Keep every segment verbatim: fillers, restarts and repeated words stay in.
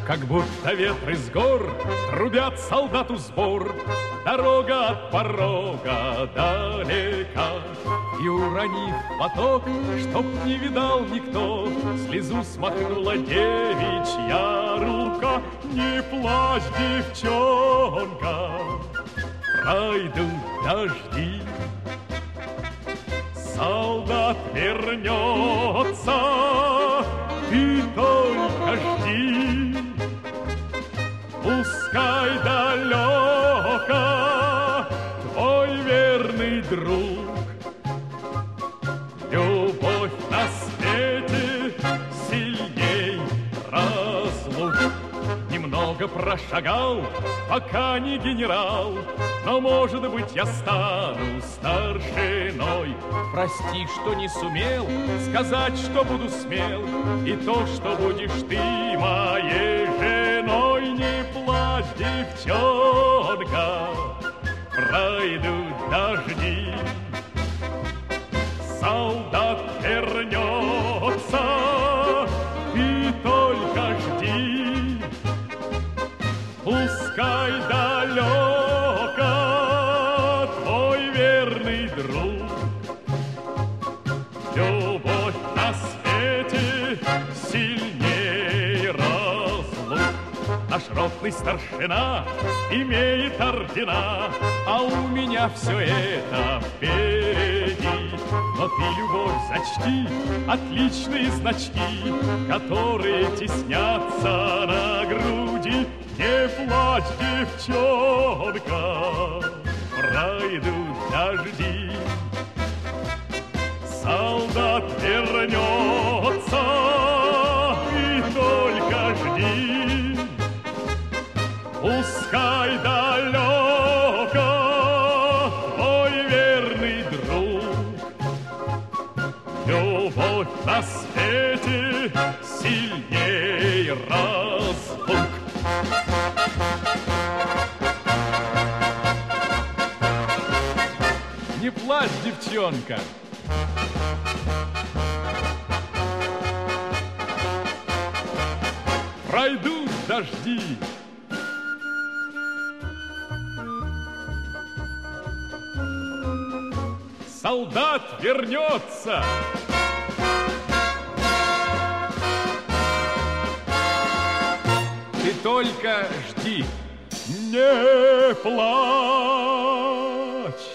Как будто ветры с гор трубят солдату сбор. Дорога от порога далека. И уронив поток, чтоб не видал никто, слезу смахнула девичья рука. Не плачь, девчонка, пройдут дожди, солдат вернется, ты только жди. Пускай далеко твой верный друг, любовь на свете сильней разлук. Немного прошагал, пока не генерал, но, может быть, я стану старшиной. Прости, что не сумел сказать, что буду смел, и то, что будешь ты моей женой. Не плачь, девчонка, пройдут дожди, солдат вернется, ты только жди. Пускай далеко твой верный друг, любовь на свете сильней разлук. Наш ротный старшина имеет ордена, а у меня все это впереди. Но ты, любовь, зачти отличные значки, которые теснятся на груди. Не плачь, девчонка, пройдут дожди, солдат вернется, и только жди. Пускай далеко твой верный друг, любовь на свете сильней разлук. Не плачь, девчонка. Пройдут дожди. Солдат вернется. Ты только жди. Не плачь,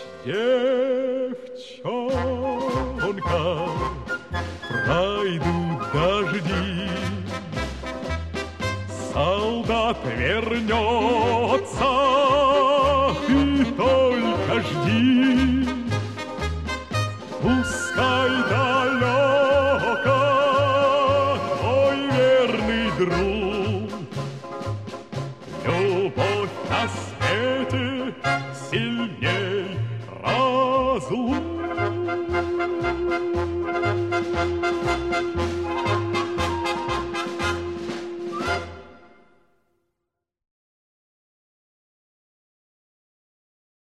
девчонка, пройдут дожди, солдат вернется, ты только жди. Пускай далеко твой верный друг, любовь на свете сильней разлук.